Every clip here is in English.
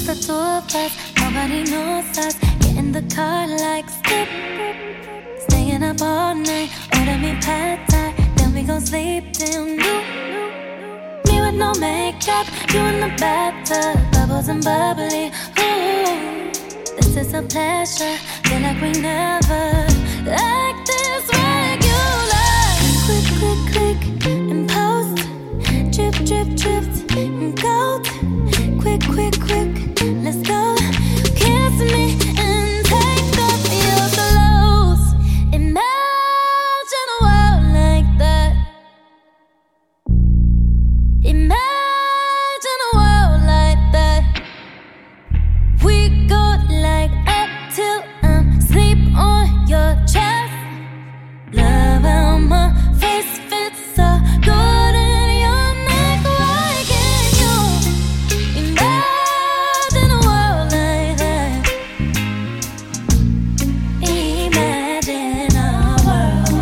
just the two of us, nobody knows us. Get in the car like skip, staying up all night, order me pad thai, then we gon' sleep till noon. Me with no makeup, you in the bathtub, bubbles and bubbly. Ooh, this is a pleasure, feel like we never like this regular. Quick, quick, quick, and post, drip, drip, dripped, and gold. Quick, quick, quick, let's go. Kiss me and take off your clothes. Imagine a world like that. Imagine a world like that. We go like up till I'm sleep on your chest. Love how my face fits so good in your neck. Why can't you imagine a world like that? Imagine a world.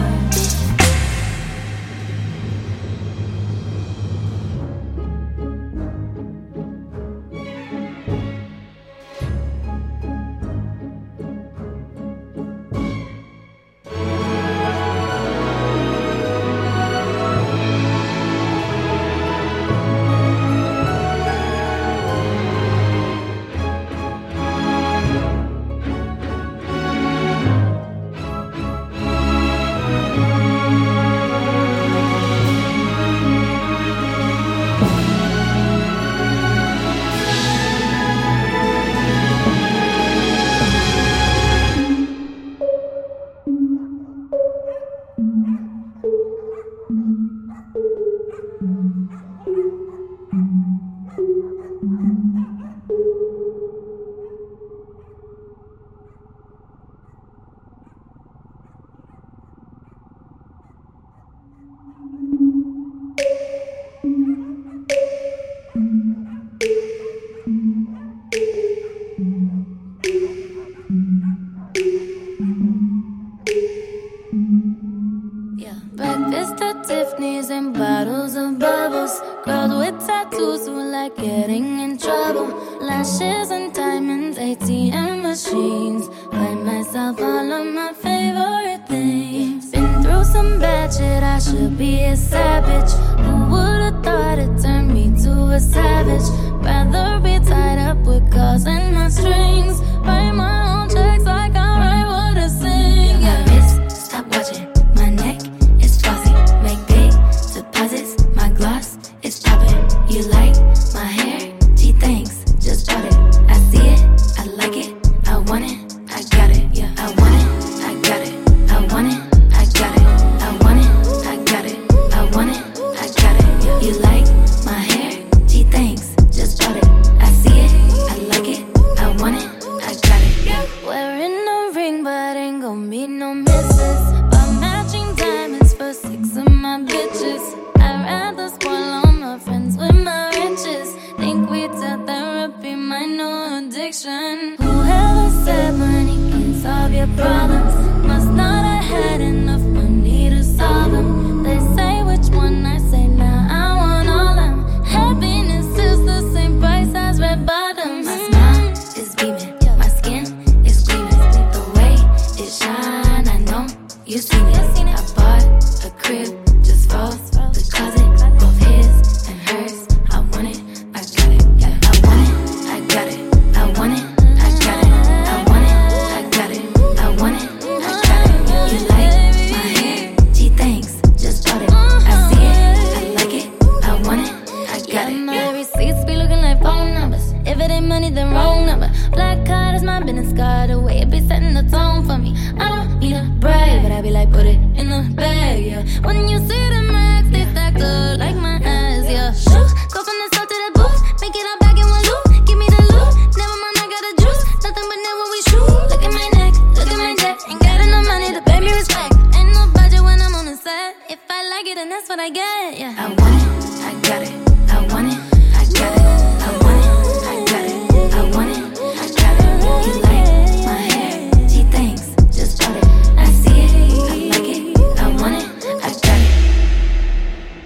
Yeah. Breakfast at Tiffany's and bottles of bubbles. Girls with tattoos who like getting in trouble. Lashes and diamonds, ATM machines. Buy myself all of my favorite things. Been through some bad shit, I should be a savage. Who would've thought it turned me to a savage? Rather be tied up with calls and my strings. Write my own checks like I write what I sing. Yeah. My wrist, stop watching. My neck is flossy. Make big deposits. My gloss is popping. You like my hair? Gee, thanks. Just bought it. I see it. I like it. I want it. I got it. Yeah. I want it. I got it. I want it. I got it. I want it. I got it. I want it. I got it. Yeah. You like my hair? Gee, thanks. Just bought it. I see it. I like it. I want it. I got it. Yeah. Wearing a ring, but ain't gon' be no misses. Buy matching diamonds for 6 of my bitches. I'd rather spoil all my friends with my riches. Think we tell therapy my new addiction. Whoever said money can solve your problems must not have had enough money to solve them. They say which one, I say now I want all them. Happiness is the same price as red bottoms. My smile is beaming, my skin is gleaming. The way it shine, I know you seen it. I bought a crib just for the closet, both his and hers. I want it, I got it. Yeah, I want it, I got it. I want it, I got it. I want it, I got it. I want it, I got it. You like my hair? Gee, thanks. Just bought it. I see it, I like it. I want it, I got it. My receipts be looking like phone numbers. If it ain't money, then wrong number. Black card is my business card. The way it be setting the tone for me. I don't need a brag, but I be like, put it in the bag, yeah. When you see the max, they stack up like my ass, yeah. Shoot, go from the south to the booth, make it all back in one loop. Give me the loot, never mind, I got a juice. Nothing but net when we shoot. Look at my neck, look at my neck. Ain't got enough money to pay me respect. Ain't no budget when I'm on the set. If I like it, then that's what I get, yeah. I want it, I got it. I want it, I got it. I want it, I got it. I want it, I got it. You like my hair? Gee, thanks. Just bought it. I see it, I like it. I want it, I got it.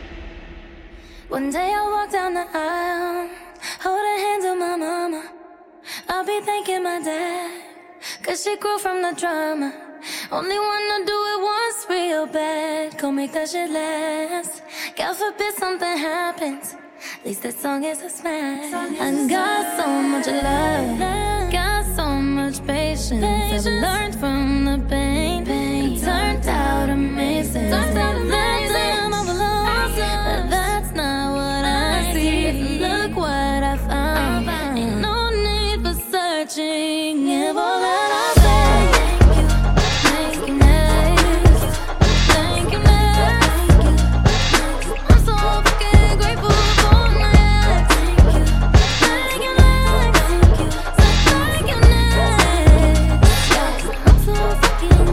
One day I'll walk down the aisle, hold the hands of my mama. be thanking my dad, 'cause she grew from the drama. Only wanna do it once real bad. Go make that shit last. God forbid something happens, at least that song is a smash. I got so much love, got so much patience. I've learned from the pain. It turned out amazing. Turned out amazing. But that's not what I see. Look what I found. Ain't no need for searching. Give all that I say. Thank you next. Thank you next. I'm so fucking grateful for next. Thank you next. Thank you next. I'm so fucking.